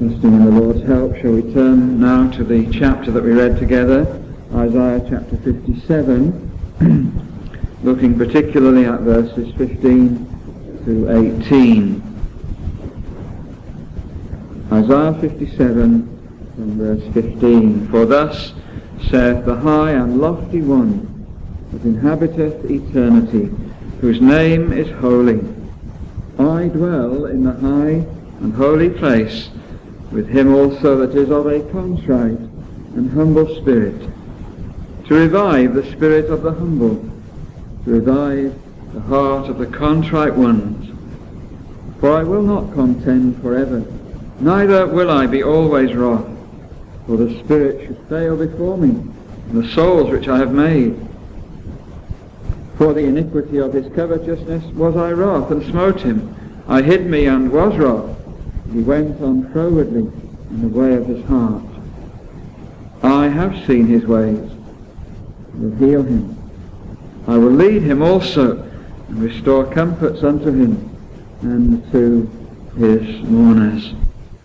Trusting in the Lord's help, shall we turn now to the chapter that we read together, Isaiah chapter 57, looking particularly at verses 15 to 18. Isaiah 57 and verse 15. For thus saith the high and lofty one that inhabiteth eternity, whose name is holy. I dwell in the high and holy place, with him also that is of a contrite and humble spirit, to revive the spirit of the humble, to revive the heart of the contrite ones. For I will not contend forever, neither will I be always wroth, for the spirit should fail before me, and the souls which I have made. For the iniquity of his covetousness was I wroth, and smote him. I hid me and was wroth. He went on frowardly in the way of his heart. I have seen his ways, will heal him. I will lead him also, and restore comforts unto him, and to his mourners.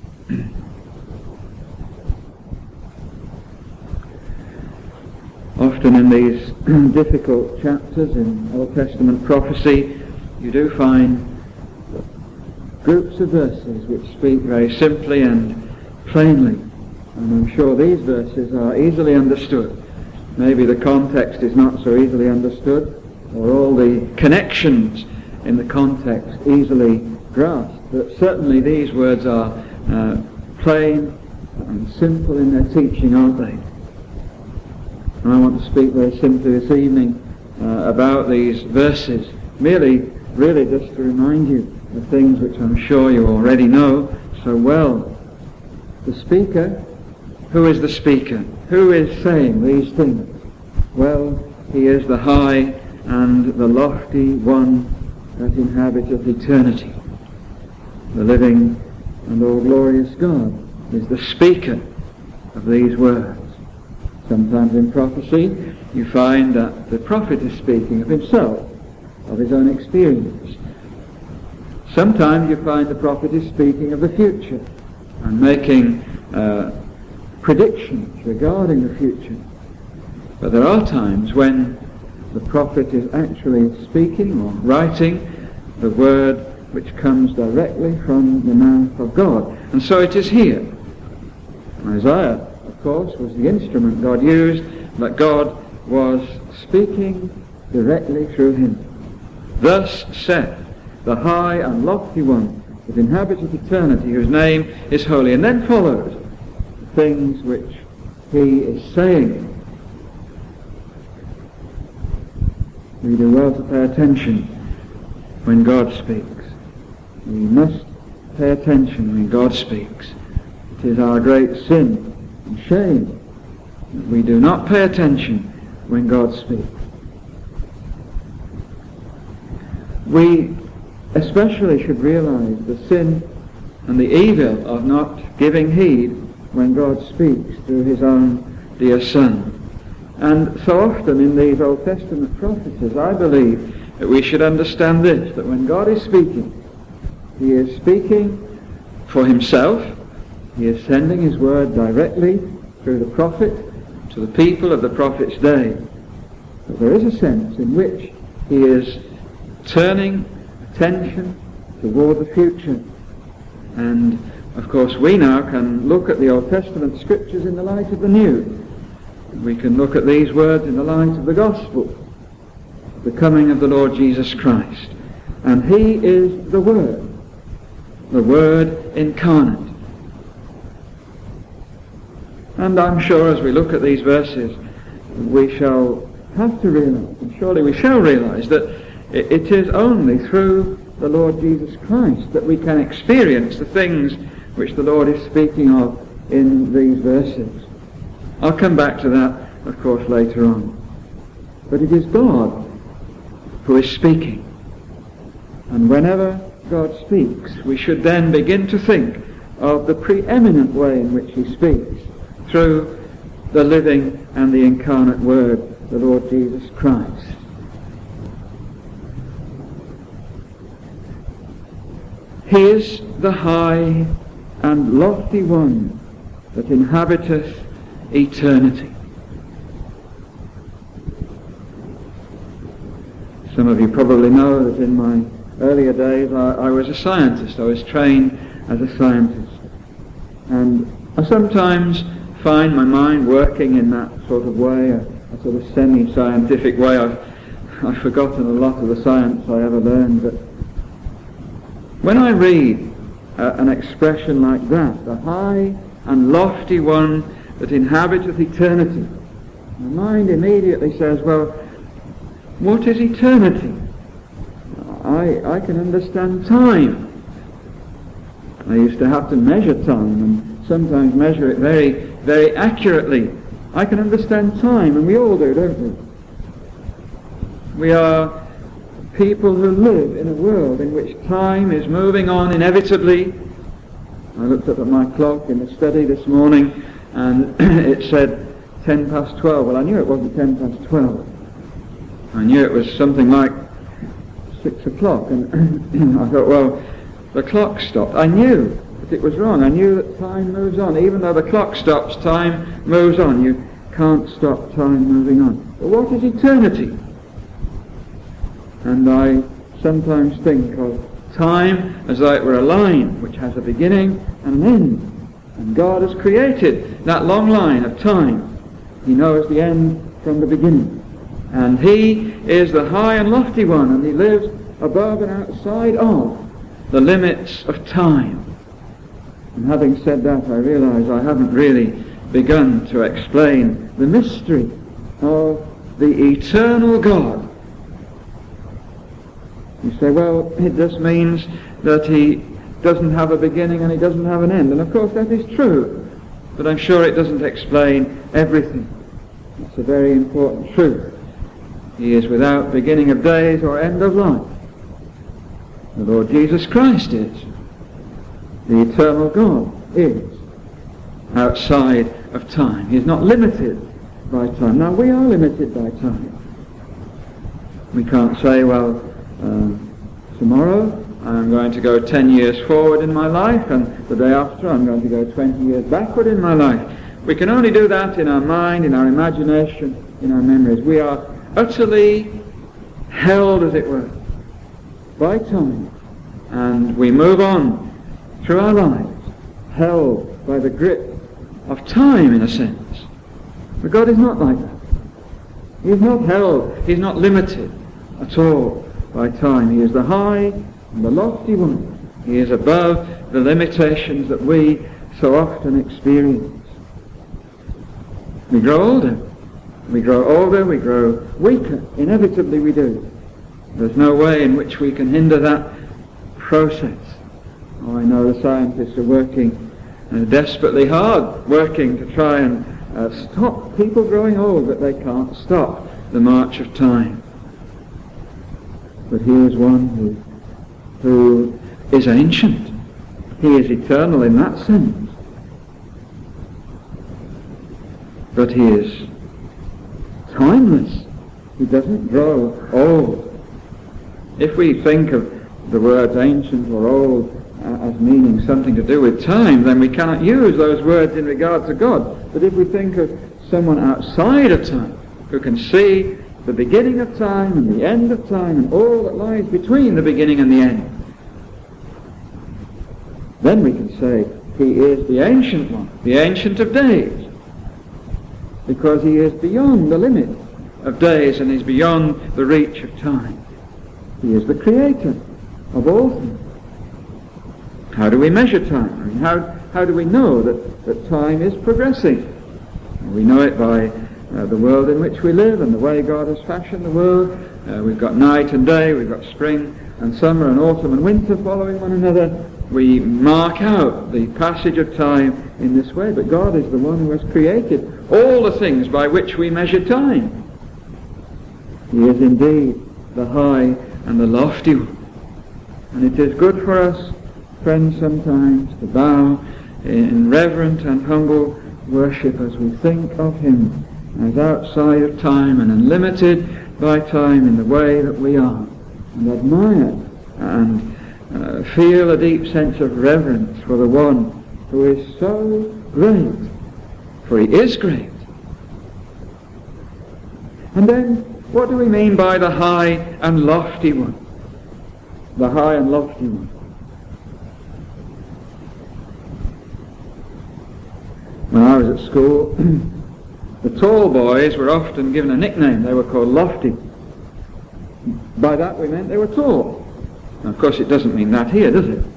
Often in these difficult chapters in Old Testament prophecy, you do find groups of verses which speak very simply and plainly, and I'm sure these verses are easily understood. Maybe the context is not so easily understood, or all the connections in the context easily grasped, but certainly these words are plain and simple in their teaching, aren't they? And I want to speak very simply this evening about these verses, really just to remind you of things which I'm sure you already know so well. The speaker, who is the speaker? Who is saying these things? Well, he is the high and the lofty one that inhabiteth eternity. The living and all-glorious God is the speaker of these words. Sometimes in prophecy you find that the prophet is speaking of himself, of his own experience. Sometimes you find the prophet is speaking of the future and making predictions regarding the future. But there are times when the prophet is actually speaking or writing the word which comes directly from the mouth of God. And so it is here. Isaiah, of course, was the instrument God used, but God was speaking directly through him. Thus saith the high and lofty one that inhabiteth eternity, whose name is holy. And then follows things which he is saying. We do well to pay attention when God speaks. We must pay attention when God speaks. It is our great sin and shame that we do not pay attention when God speaks. We especially should realize the sin and the evil of not giving heed when God speaks through his own dear Son. And so often in these Old Testament prophecies, I believe that we should understand this, that when God is speaking, he is speaking for himself. He is sending his word directly through the prophet to the people of the prophet's day. But there is a sense in which he is turning attention toward the future. And of course we now can look at the Old Testament scriptures in the light of the New. We can look at these words in the light of the gospel, the coming of the Lord Jesus Christ. And he is the Word incarnate. And I'm sure as we look at these verses, we shall have to realize, and surely we shall realize, that it is only through the Lord Jesus Christ that we can experience the things which the Lord is speaking of in these verses. I'll come back to that, of course, later on. But it is God who is speaking. And whenever God speaks, we should then begin to think of the preeminent way in which he speaks, through the living and the incarnate Word, the Lord Jesus Christ. He is the high and lofty one that inhabiteth eternity. Some of you probably know that in my earlier days I was a scientist. I was trained as a scientist. And I sometimes find my mind working in that sort of way, a sort of semi-scientific way. I've forgotten a lot of the science I ever learned, but when I read an expression like that, the high and lofty one that inhabiteth eternity, my mind immediately says, well, what is eternity? I can understand time. I used to have to measure time, and sometimes measure it very, very accurately. I can understand time, and we all do, don't we? We are people who live in a world in which time is moving on inevitably. I looked up at my clock in the study this morning, and it said 10 past 12. Well, I knew it wasn't 10 past 12. I knew it was something like 6 o'clock, and I thought, well, the clock stopped. I knew that it was wrong. I knew that time moves on. Even though the clock stops, time moves on. You can't stop time moving on. But what is eternity? And I sometimes think of time as though it were a line which has a beginning and an end. And God has created that long line of time. He knows the end from the beginning. And He is the high and lofty one, and He lives above and outside of the limits of time. And having said that, I realise I haven't really begun to explain the mystery of the eternal God. You say, well, it just means that He doesn't have a beginning and He doesn't have an end. And of course that is true, but I'm sure it doesn't explain everything. It's a very important truth. He is without beginning of days or end of life. The Lord Jesus Christ is. The eternal God is outside of time. He is not limited by time. Now, we are limited by time. We can't say, well, tomorrow I'm going to go 10 years forward in my life, and the day after I'm going to go 20 years backward in my life. We can only do that in our mind, in our imagination, in our memories. We are utterly held, as it were, by time, and we move on through our lives, held by the grip of time, in a sense. But God is not like that. He is not held, He is not limited at all by time. He is the high and the lofty one. He is above the limitations that we so often experience. We grow older. We grow older, we grow weaker. Inevitably we do. There's no way in which we can hinder that process. Oh, I know the scientists are working desperately hard, working to try and stop people growing old, but they can't stop the march of time. But He is one who is ancient. He is eternal in that sense. But He is timeless. He doesn't grow old. If we think of the words ancient or old as meaning something to do with time, then we cannot use those words in regard to God. But if we think of someone outside of time, who can see the beginning of time and the end of time and all that lies between the beginning and the end, then we can say He is the Ancient One, the Ancient of Days, because He is beyond the limit of days and is beyond the reach of time. He is the Creator of all things. How do we measure time? I mean, how do we know that time is progressing? We know it by the world in which we live and the way God has fashioned the world. We've got night and day, we've got spring and summer and autumn and winter following one another. We mark out the passage of time in this way, but God is the one who has created all the things by which we measure time. He is indeed the high and the lofty one. And it is good for us, friends, sometimes to bow in reverent and humble worship as we think of Him as outside of time and unlimited by time in the way that we are, and admire and feel a deep sense of reverence for the one who is so great, for he is great. And then, what do we mean by the high and lofty one? The high and lofty one. When I was at school, the tall boys were often given a nickname. They were called lofty. By that we meant they were tall. Now, of course, it doesn't mean that here, does it?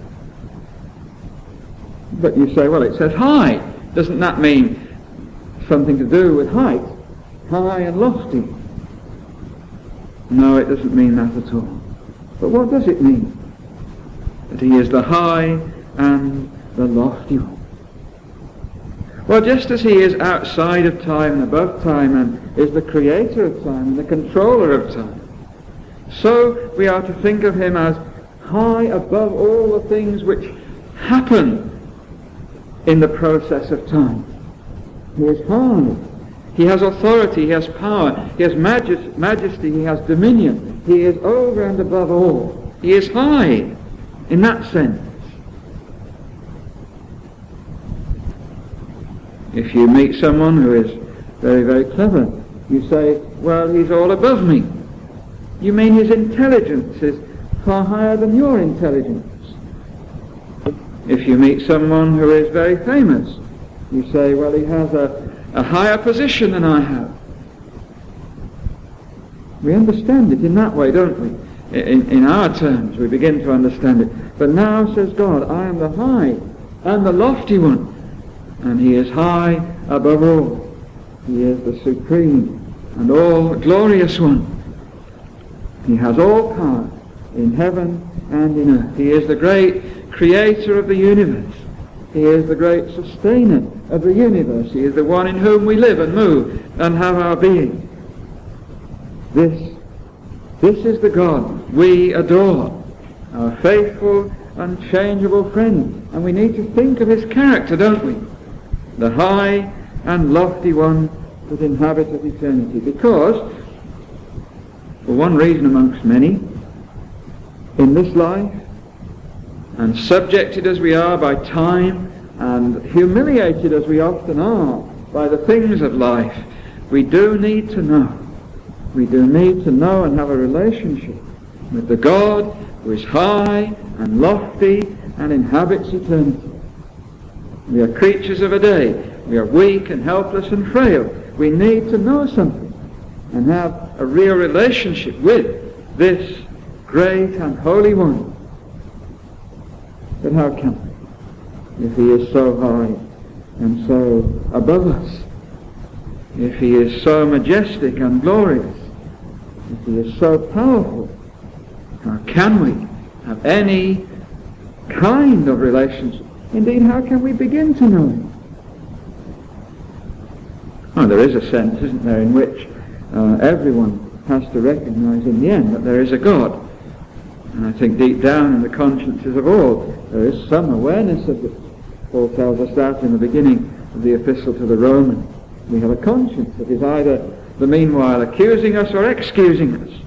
But you say, well, it says high. Doesn't that mean something to do with height? High and lofty. No, it doesn't mean that at all. But what does it mean? That he is the high and the lofty one. Well, just as he is outside of time and above time and is the creator of time and the controller of time, so we are to think of him as high above all the things which happen in the process of time. He is high. He has authority, he has power, he has majesty, he has dominion. He is over and above all. He is high in that sense. If you meet someone who is very, very clever, you say, well, he's all above me. You mean his intelligence is far higher than your intelligence. If you meet someone who is very famous, you say, well, he has a higher position than I have. We understand it in that way, don't we? In our terms, we begin to understand it. But now, says God, I am the high and the lofty one, and he is high above all. He is the supreme and all glorious one. He has all power in heaven and in earth. He is the great creator of the universe. He is the great sustainer of the universe. He is the one in whom we live and move and have our being. This is the God we adore, our faithful, unchangeable friend. And we need to think of his character, don't we? The high and lofty one that inhabiteth eternity. Because, for one reason amongst many, in this life, and subjected as we are by time, and humiliated as we often are by the things of life, we do need to know. We do need to know and have a relationship with the God who is high and lofty and inhabits eternity. We are creatures of a day. We are weak and helpless and frail. We need to know something and have a real relationship with this great and holy one. But how can we, if he is so high and so above us, if he is so majestic and glorious, if he is so powerful, how can we have any kind of relationship? Indeed, how can we begin to know him? Oh, there is a sense, isn't there, in which everyone has to recognize in the end that there is a God. And I think deep down in the consciences of all, there is some awareness of this. Paul tells us that in the beginning of the epistle to the Romans. We have a conscience that is either the meanwhile accusing us or excusing us.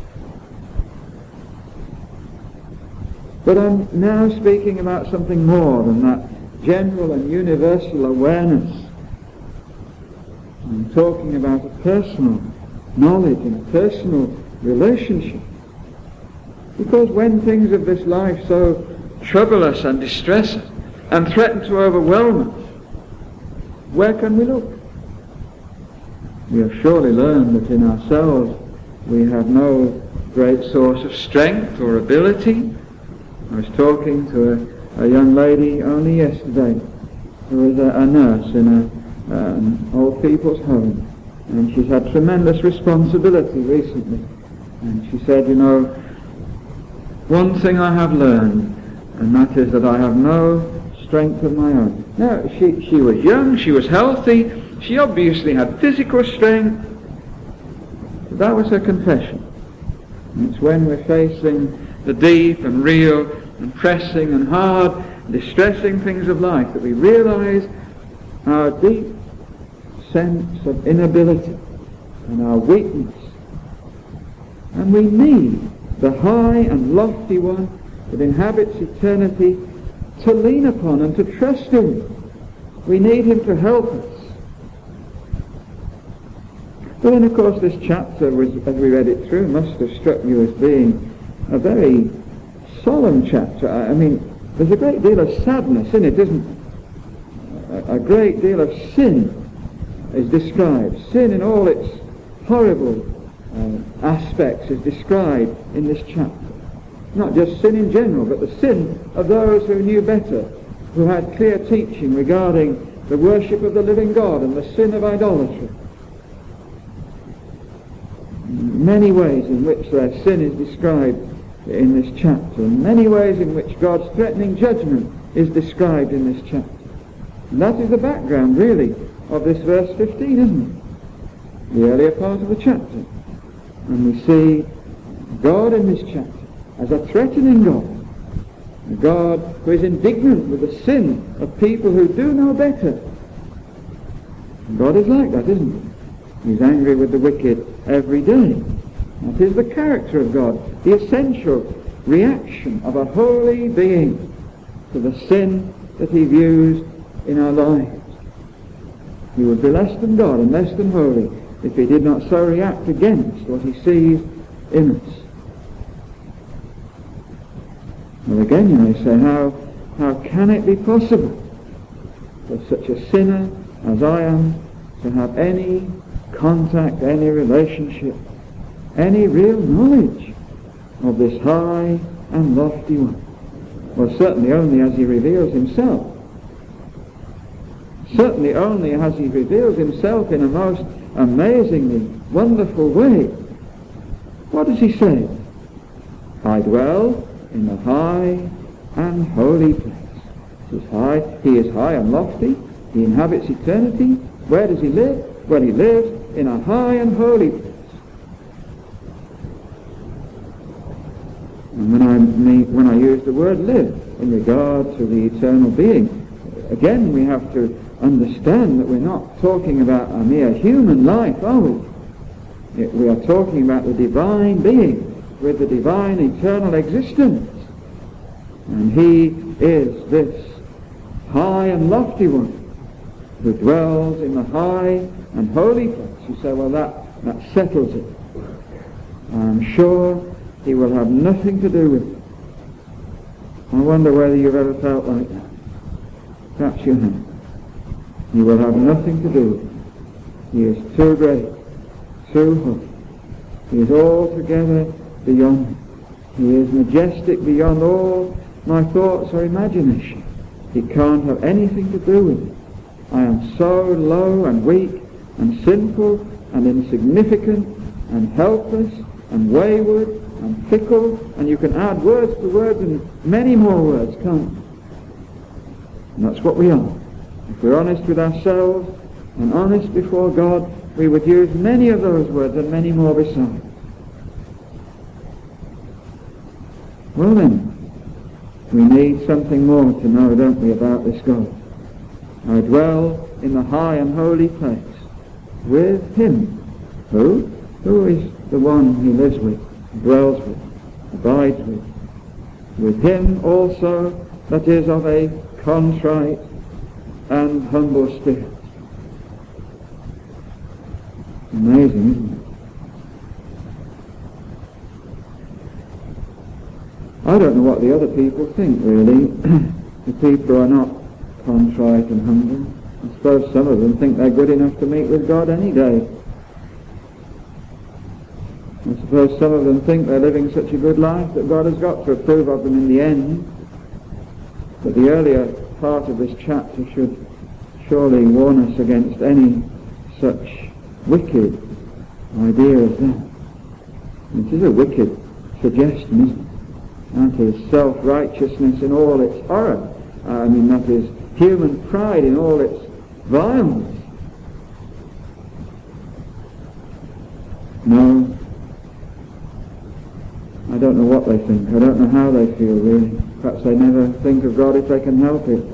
But I'm now speaking about something more than that general and universal awareness. I'm talking about a personal knowledge and a personal relationship. Because when things of this life so trouble us and distress us and threaten to overwhelm us, where can we look? We have surely learned that in ourselves we have no great source of strength or ability. I was talking to a young lady only yesterday who is a nurse in an old people's home, and she's had tremendous responsibility recently. And she said, you know, one thing I have learned, and that is that I have no strength of my own. Now, she was young, she was healthy, she obviously had physical strength. That was her confession. And it's when we're facing the deep and real and pressing and hard, distressing things of life that we realize our deep sense of inability and our weakness. And we need the high and lofty one that inhabits eternity to lean upon and to trust in We need him to help us. But then, of course, this chapter, as we read it through, must have struck you as being a very solemn chapter. I mean, there's a great deal of sadness in it, isn't there? A great deal of sin is described. Sin in all its horrible aspects is described in this chapter. Not just sin in general, but the sin of those who knew better, who had clear teaching regarding the worship of the living God and the sin of idolatry. Many ways in which their sin is described in this chapter, and many ways in which God's threatening judgment is described in this chapter. And that is the background, really, of this verse 15, isn't it? The earlier part of the chapter. And we see God in this chapter as a threatening God. A God who is indignant with the sin of people who do know better. And God is like that, isn't he? He's angry with the wicked every day. That is the character of God, the essential reaction of a holy being to the sin that he views in our lives. He would be less than God and less than holy if he did not so react against what he sees in us. Well, again, you may say, how can it be possible for such a sinner as I am to have any contact, any relationship, any real knowledge of this high and lofty one? Well, certainly only as he reveals himself. Certainly only as he reveals himself in a most amazingly wonderful way. What does he say? I dwell in the high and holy place. He is high and lofty. He inhabits eternity. Where does he live? Well, he lives in a high and holy place. And when I use the word live in regard to the eternal being, again we have to understand that we're not talking about a mere human life, are we? We are talking about the divine being with the divine eternal existence. And he is this high and lofty one who dwells in the high and holy place. You say, well, that settles it. I'm sure he will have nothing to do with it. I wonder whether you've ever felt like that. Perhaps you have. He will have nothing to do with it. He is too great, too holy. He is altogether beyond me. He is majestic beyond all my thoughts or imagination. He can't have anything to do with it. I am so low and weak and sinful and insignificant and helpless and wayward and fickle, and you can add words to words and many more words, can't you? And that's what we are. If we're honest with ourselves and honest before God, we would use many of those words and many more besides. Well then, we need something more to know, don't we, about this God. I dwell in the high and holy place with him. Who? Who is the one he lives with, dwells with, abides with? With him also that is of a contrite and humble spirit. Amazing, isn't it? I don't know what the other people think, really. The people who are not contrite and humble. I suppose some of them think they're good enough to meet with God any day. I suppose some of them think they're living such a good life that God has got to approve of them in the end. But the earlier part of this chapter should surely warn us against any such wicked idea as that. It is a wicked suggestion, isn't it? That is self-righteousness in all its horror. That is human pride in all its violence. No, I don't know what they think. I don't know how they feel, really. Perhaps they never think of God if they can help it.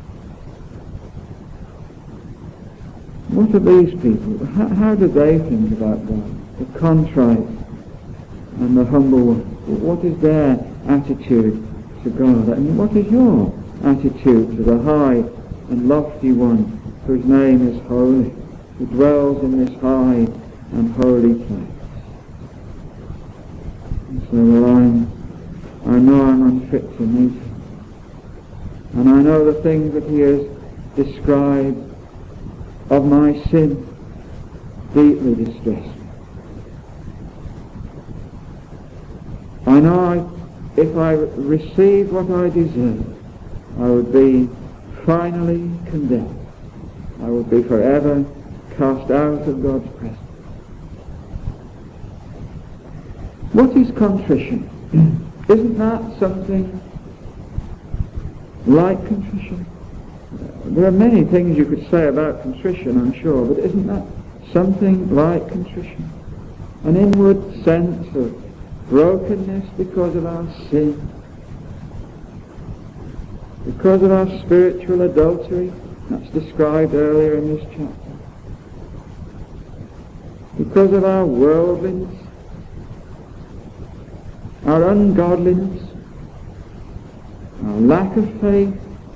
What are these people? How do they think about God? The contrite and the humble one. What is their attitude to God? And what is your attitude to the high and lofty one, whose name is holy, who dwells in this high and holy place. And so, I know I'm unfit to meet him. And I know the things that he has described of my sin deeply distress me. I know if I received what I deserved, I would be finally condemned. I would be forever cast out of God's presence. What is contrition? Isn't that something like contrition? There are many things you could say about contrition, I'm sure, but isn't that something like contrition? An inward sense of brokenness because of our sin, because of our spiritual adultery, that's described earlier in this chapter, because of our worldliness, our ungodliness, our lack of faith,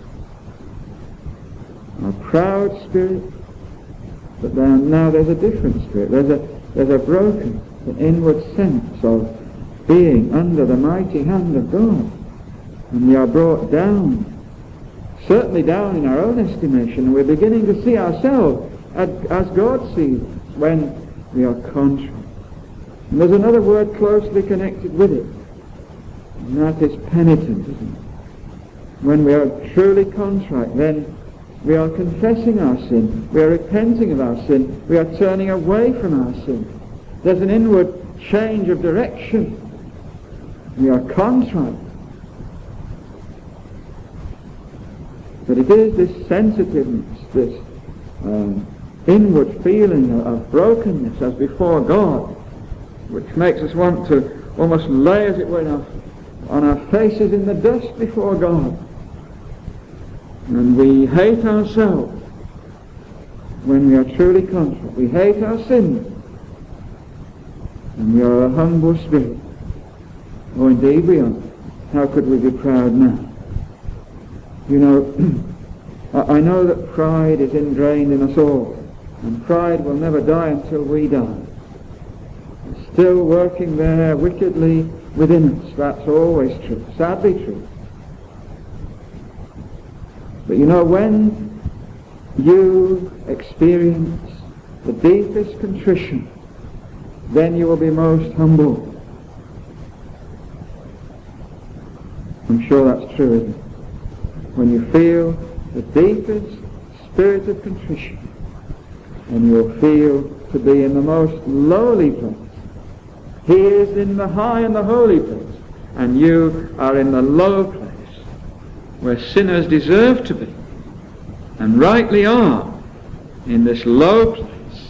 our proud spirit. But now there's a different spirit. There's a broken, an inward sense of being under the mighty hand of God. And we are brought down, certainly down in our own estimation, and we're beginning to see ourselves as God sees us when we are contrite. And there's another word closely connected with it, and that is penitent, isn't it? When we are truly contrite, then we are confessing our sin, we are repenting of our sin, we are turning away from our sin. There's an inward change of direction. We are contrite. But it is this sensitiveness, this inward feeling of brokenness as before God, which makes us want to almost lay, as it were, on our faces in the dust before God. And we hate ourselves when we are truly contrite. We hate our sins, and we are a humble spirit. Oh, indeed we are. How could we be proud now? You know, I know that pride is ingrained in us all, and pride will never die until we die. It's still working there wickedly within us. That's always true, sadly true. But you know, when you experience the deepest contrition, then you will be most humble. I'm sure that's true, isn't it? When you feel the deepest spirit of contrition, and you'll feel to be in the most lowly place. He is in the high and the holy place, and you are in the low place, where sinners deserve to be, and rightly are, in this low place.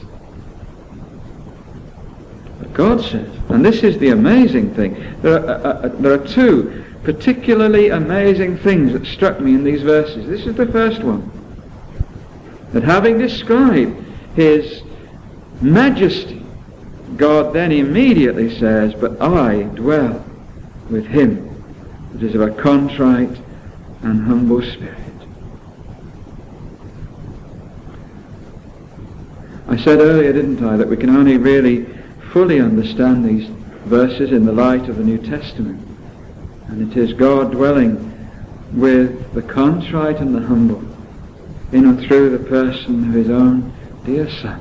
But God says, and this is the amazing thing, there are two particularly amazing things that struck me in these verses. This is the first one, that having described his majesty, God then immediately says, but I dwell with him that is of a contrite and humble spirit. I said earlier, didn't I, that we can only really fully understand these verses in the light of the New Testament. And it is God dwelling with the contrite and the humble in and through the person of his own dear Son.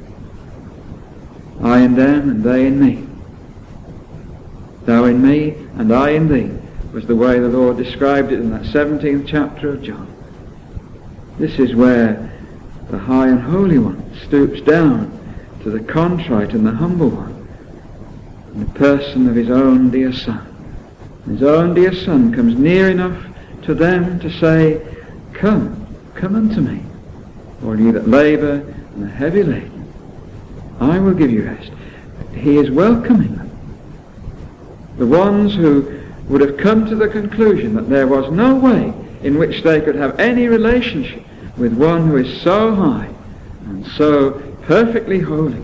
I in them and they in me. Thou in me and I in thee was the way the Lord described it in that 17th chapter of John. This is where the high and holy one stoops down to the contrite and the humble one in the person of his own dear Son. His own dear Son comes near enough to them to say, come unto me, all ye that labour and are heavy laden. I will give you rest. He is welcoming them. The ones who would have come to the conclusion that there was no way in which they could have any relationship with one who is so high and so perfectly holy.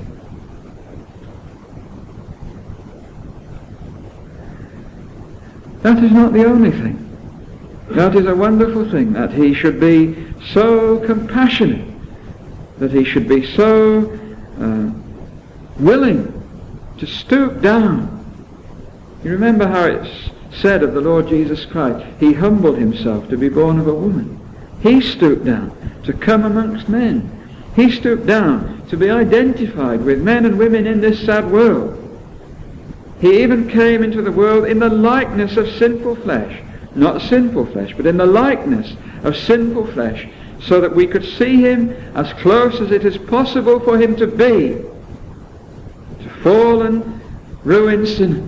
That is not the only thing. That is a wonderful thing, that he should be so compassionate, that he should be so willing to stoop down. You remember how it's said of the Lord Jesus Christ, he humbled himself to be born of a woman. He stooped down to come amongst men. He stooped down to be identified with men and women in this sad world. He even came into the world in the likeness of sinful flesh. Not sinful flesh, but in the likeness of sinful flesh, so that we could see him as close as it is possible for him to be to fallen, ruined sinners.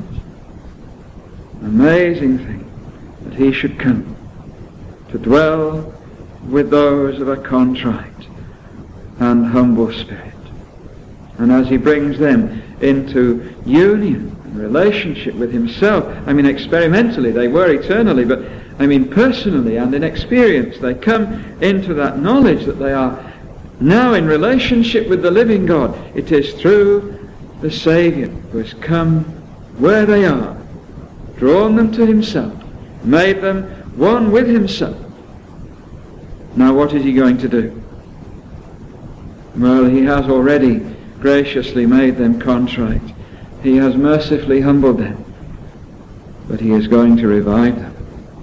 Amazing thing that he should come to dwell with those of a contrite and humble spirit. And as he brings them into union and relationship with himself, I mean experimentally they were eternally, but I mean personally and in experience, they come into that knowledge that they are now in relationship with the living God. It is through the Saviour who has come where they are, drawn them to himself, made them one with himself. Now what is he going to do? Well, he has already graciously made them contrite. He has mercifully humbled them. But he is going to revive them.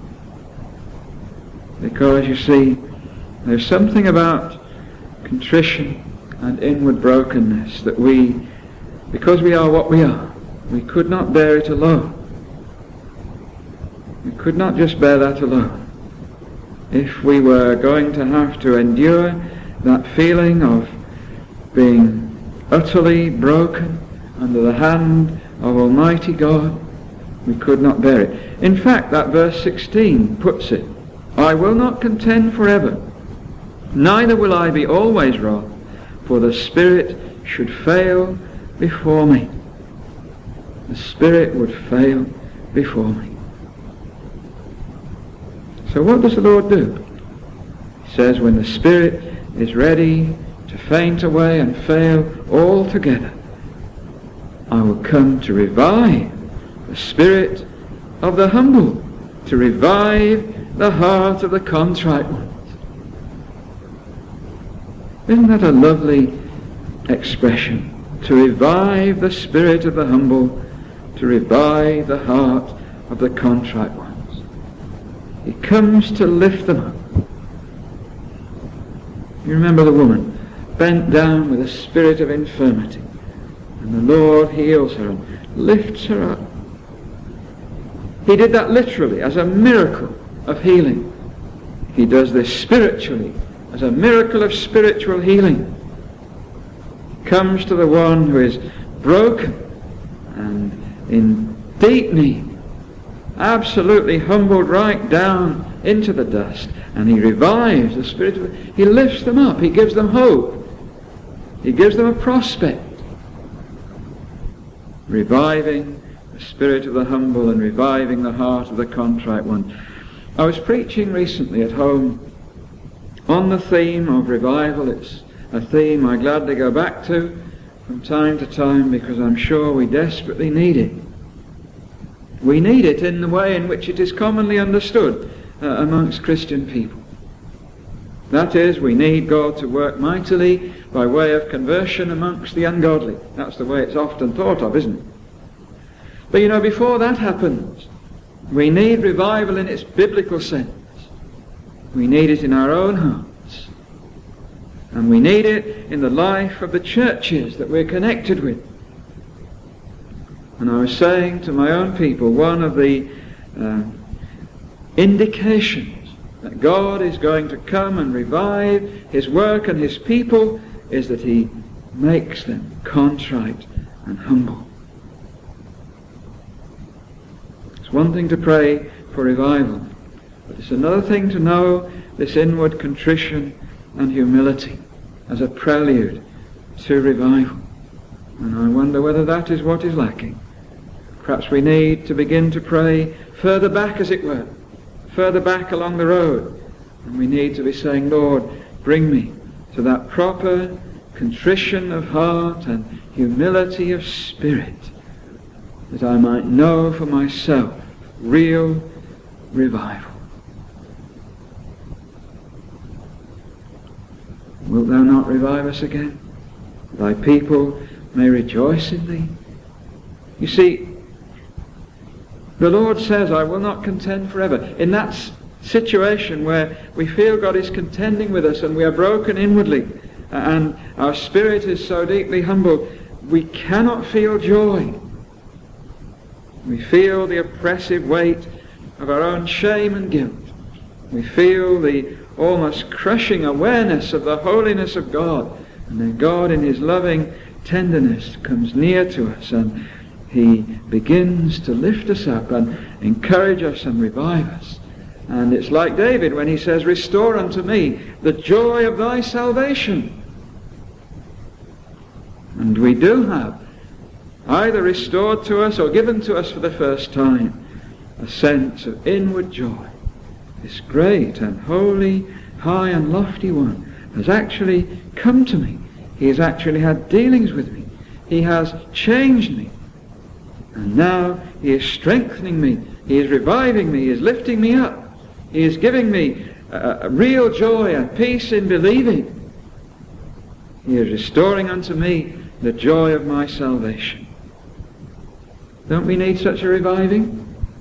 Because, you see, there's something about contrition and inward brokenness that we, because we are what we are, we could not bear it alone. We could not just bear that alone. If we were going to have to endure that feeling of being utterly broken under the hand of Almighty God, we could not bear it. In fact, that verse 16 puts it, I will not contend forever, neither will I be always wroth, for the Spirit should fail before me. The Spirit would fail before me. So what does the Lord do? He says, when the Spirit is ready to faint away and fail altogether, I will come to revive the spirit of the humble, to revive the heart of the contrite ones. Isn't that a lovely expression? To revive the spirit of the humble, to revive the heart of the contrite ones. He comes to lift them up. You remember the woman bent down with a spirit of infirmity, and the Lord heals her and lifts her up. He did that literally as a miracle of healing. He does this spiritually as a miracle of spiritual healing. He comes to the one who is broken and in deep need, absolutely humbled right down into the dust, and he revives the spirit of it. He lifts them up. He gives them hope. He gives them a prospect. Reviving the spirit of the humble and reviving the heart of the contrite one. I was preaching recently at home on the theme of revival. It's a theme I gladly go back to from time to time because I'm sure we desperately need it. We need it in the way in which it is commonly understood amongst Christian people. That is, we need God to work mightily by way of conversion amongst the ungodly. That's the way it's often thought of, isn't it? But you know, before that happens, we need revival in its biblical sense. We need it in our own hearts. And we need it in the life of the churches that we're connected with. And I was saying to my own people, one of the indications that God is going to come and revive his work and his people is that he makes them contrite and humble. It's one thing to pray for revival, but it's another thing to know this inward contrition and humility as a prelude to revival. And I wonder whether that is what is lacking. Perhaps we need to begin to pray further back, as it were, further back along the road. And we need to be saying, Lord, bring me to that proper contrition of heart and humility of spirit, that I might know for myself real revival. Wilt thou not revive us again? Thy people may rejoice in thee. You see, the Lord says, I will not contend forever. In that situation where we feel God is contending with us and we are broken inwardly and our spirit is so deeply humbled, we cannot feel joy. We feel the oppressive weight of our own shame and guilt. We feel the almost crushing awareness of the holiness of God. And then God in his loving tenderness comes near to us and he begins to lift us up and encourage us and revive us. And it's like David when he says, restore unto me the joy of thy salvation. And we do have either restored to us or given to us for the first time a sense of inward joy. This great and holy, high and lofty one has actually come to me. He has actually had dealings with me. He has changed me. And now he is strengthening me. He is reviving me. He is lifting me up. He is giving me a real joy and peace in believing. He is restoring unto me the joy of my salvation. Don't we need such a reviving?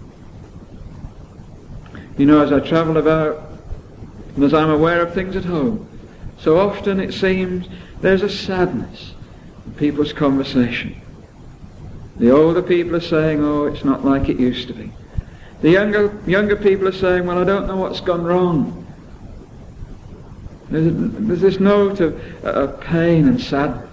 You know, as I travel about, and as I'm aware of things at home, so often it seems there's a sadness in people's conversation. The older people are saying, oh, it's not like it used to be. The younger people are saying, well, I don't know what's gone wrong. There's this note of pain and sadness.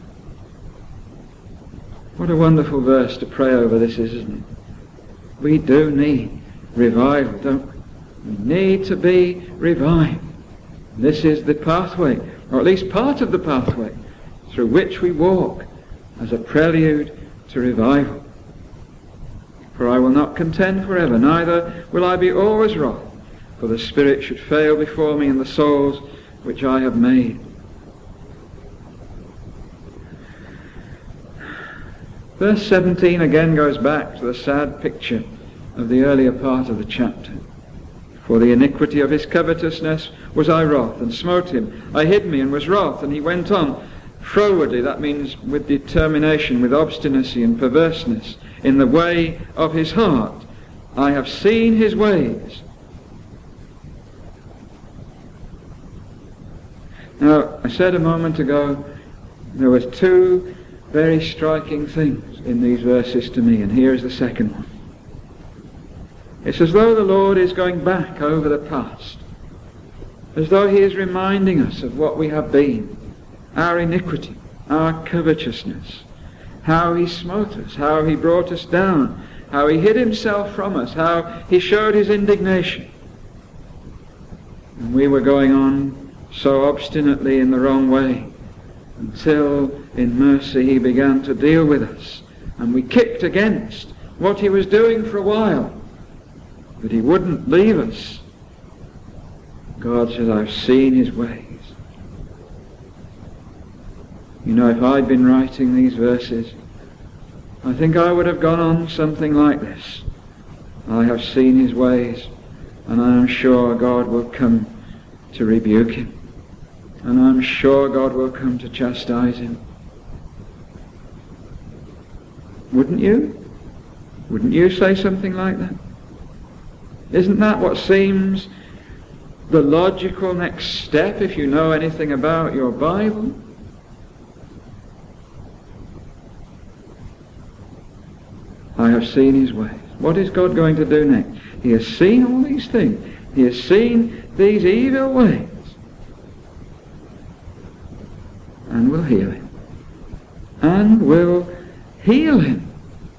What a wonderful verse to pray over this is, isn't it? We do need revival, don't we? We need to be revived. This is the pathway, or at least part of the pathway, through which we walk as a prelude to revival. For I will not contend forever, neither will I be always wroth, for the Spirit should fail before me in the souls which I have made. Verse 17 again goes back to the sad picture of the earlier part of the chapter. For the iniquity of his covetousness was I wroth, and smote him. I hid me, and was wroth. And he went on frowardly, that means with determination, with obstinacy and perverseness, in the way of his heart. I have seen his ways. Now, I said a moment ago, there was two very striking things in these verses to me, and here is the second one. It's as though the Lord is going back over the past, as though he is reminding us of what we have been, our iniquity, our covetousness, how he smote us, how he brought us down, how he hid himself from us, how he showed his indignation. And we were going on so obstinately in the wrong way, until in mercy he began to deal with us, and we kicked against what he was doing for a while, but he wouldn't leave us. God says, I've seen his ways. You know, if I'd been writing these verses, I think I would have gone on something like this. I have seen his ways, and I am sure God will come to rebuke him. And I'm sure God will come to chastise him. Wouldn't you? Wouldn't you say something like that? Isn't that what seems the logical next step if you know anything about your Bible? I have seen his ways. What is God going to do next? He has seen all these things. He has seen these evil ways. And will heal him. And will heal him.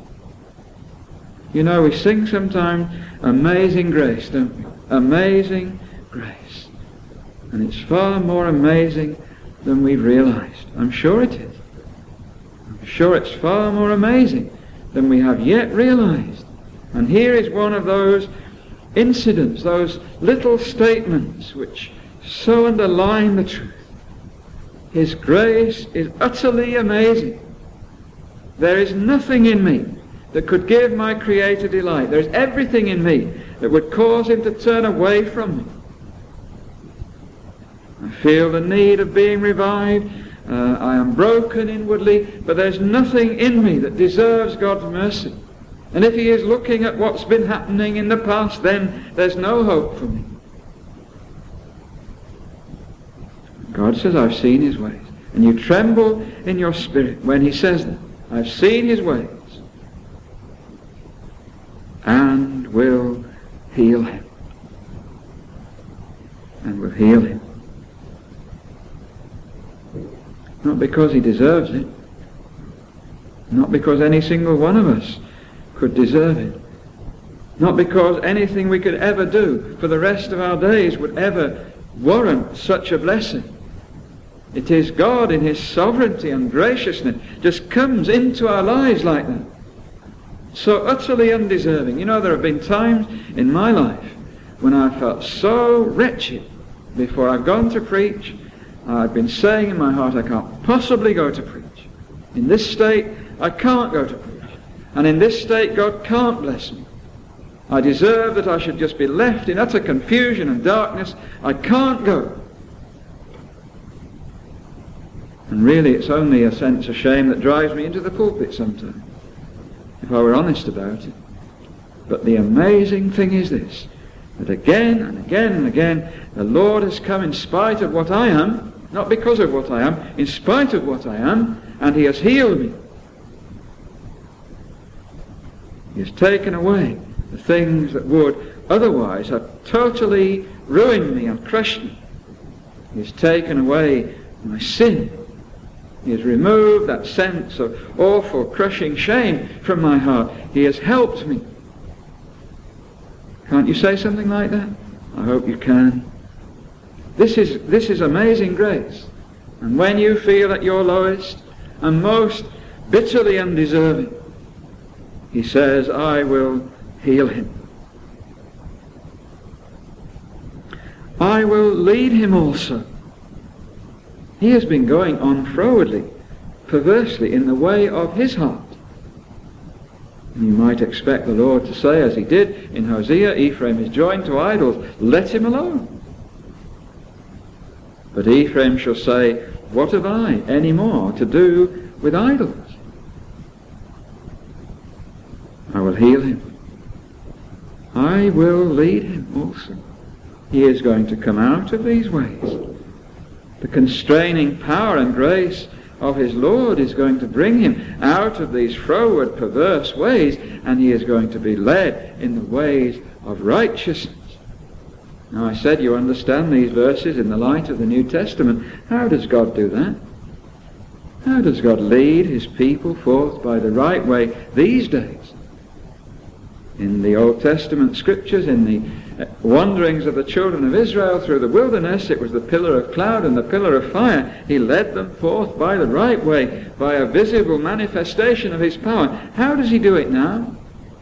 You know, we sing sometimes Amazing Grace, don't we? Amazing Grace. And it's far more amazing than we've realized. I'm sure it is. I'm sure it's far more amazing than we have yet realized. And here is one of those incidents, those little statements which so underline the truth. His grace is utterly amazing. There is nothing in me that could give my Creator delight. There is everything in me that would cause him to turn away from me. I feel the need of being revived. I am broken inwardly, but there's nothing in me that deserves God's mercy. And if he is looking at what's been happening in the past, then there's no hope for me. God says, I've seen his ways. And you tremble in your spirit when he says that. I've seen his ways and will heal him. And will heal him. Not because he deserves it. Not because any single one of us could deserve it. Not because anything we could ever do for the rest of our days would ever warrant such a blessing. It is God in his sovereignty and graciousness just comes into our lives like that. So utterly undeserving. You know, there have been times in my life when I felt so wretched before I've gone to preach. I've been saying in my heart, I can't possibly go to preach. In this state, I can't go to preach. And in this state, God can't bless me. I deserve that I should just be left in utter confusion and darkness. I can't go. And really, it's only a sense of shame that drives me into the pulpit sometimes, if I were honest about it. But the amazing thing is this, that again and again and again, the Lord has come in spite of what I am, not because of what I am, in spite of what I am, and he has healed me. He has taken away the things that would otherwise have totally ruined me and crushed me. He has taken away my sin. He has removed that sense of awful, crushing shame from my heart. He has helped me. Can't you say something like that? I hope you can. This is amazing grace. And when you feel at your lowest and most bitterly undeserving, he says, I will heal him. I will lead him also. He has been going on frowardly, perversely, in the way of his heart. And you might expect the Lord to say, as he did in Hosea, Ephraim is joined to idols, let him alone. But Ephraim shall say, what have I any more to do with idols? I will heal him. I will lead him also. He is going to come out of these ways. The constraining power and grace of his Lord is going to bring him out of these froward, perverse ways, and he is going to be led in the ways of righteousness. Now, I said you understand these verses in the light of the New Testament. How does God do that? How does God lead his people forth by the right way these days? In the Old Testament scriptures, in the wanderings of the children of Israel through the wilderness, it was the pillar of cloud and the pillar of fire. He led them forth by the right way, by a visible manifestation of his power. How does he do it now?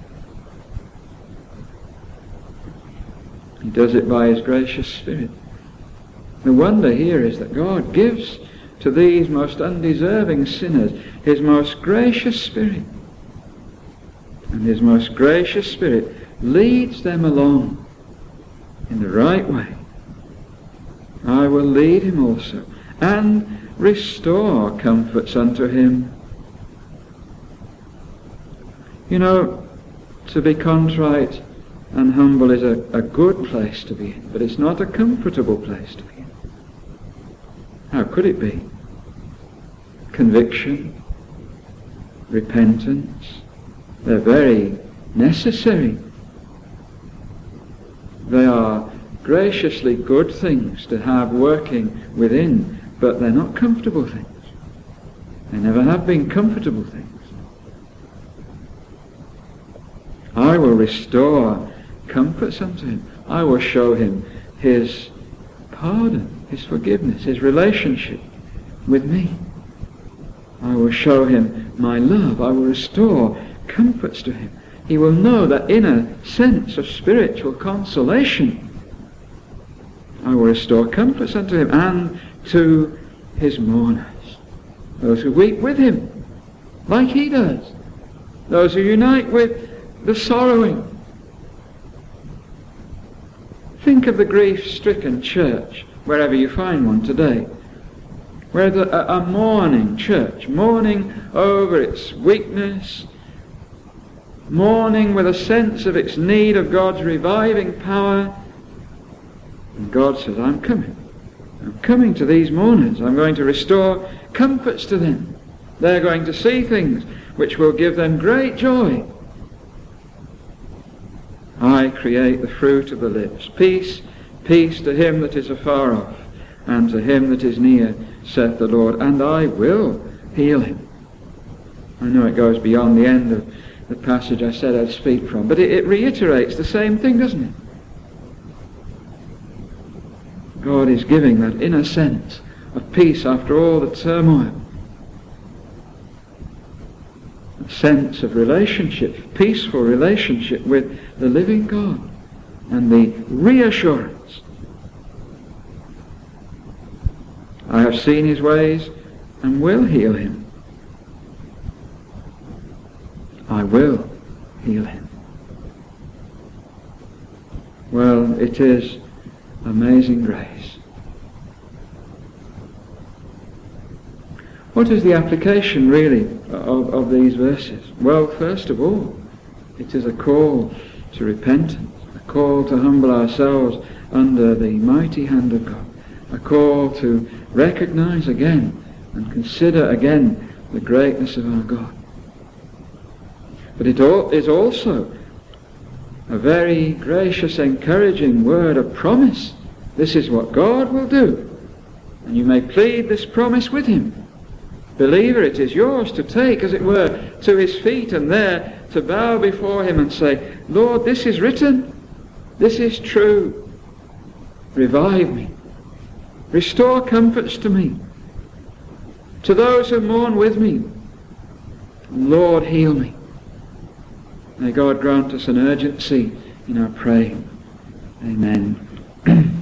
He does it by his gracious Spirit. The wonder here is that God gives to these most undeserving sinners his most gracious Spirit. And his most gracious Spirit leads them along in the right way. I will lead him also, and restore comforts unto him. You know, to be contrite and humble is a good place to be in, but it's not a comfortable place to be in. How could it be? Conviction, repentance, they're very necessary. They are graciously good things to have working within, but they're not comfortable things. They never have been comfortable things. I will restore comforts unto him. I will show him his pardon, his forgiveness, his relationship with me. I will show him my love. I will restore comforts to him. He will know that inner sense of spiritual consolation. I will restore comforts unto him and to his mourners, those who weep with him, like he does, those who unite with the sorrowing. Think of the grief-stricken church wherever you find one today. We're a mourning church, mourning over its weakness, mourning with a sense of its need of God's reviving power. And God says, I'm coming. I'm coming to these mourners. I'm going to restore comforts to them. They're going to see things which will give them great joy. I create the fruit of the lips. Peace, peace to him that is afar off, and to him that is near, saith the Lord, and I will heal him. I know it goes beyond the end of the passage I said I'd speak from, but it reiterates the same thing, doesn't it? God is giving that inner sense of peace after all the turmoil. A sense of relationship, peaceful relationship with the living God, and the reassurance. I have seen his ways and will heal him. I will heal him. Well, it is amazing grace. What is the application really of these verses? Well, first of all, it is a call to repentance, a call to humble ourselves under the mighty hand of God, a call to recognize again and consider again the greatness of our God. But it is also a very gracious, encouraging word of promise. This is what God will do. And you may plead this promise with him. Believer, it is yours to take, as it were, to his feet, and there to bow before him and say, Lord, this is written. This is true. Revive me. Restore comforts to me. To those who mourn with me. Lord, heal me. May God grant us an urgency in our praying. Amen.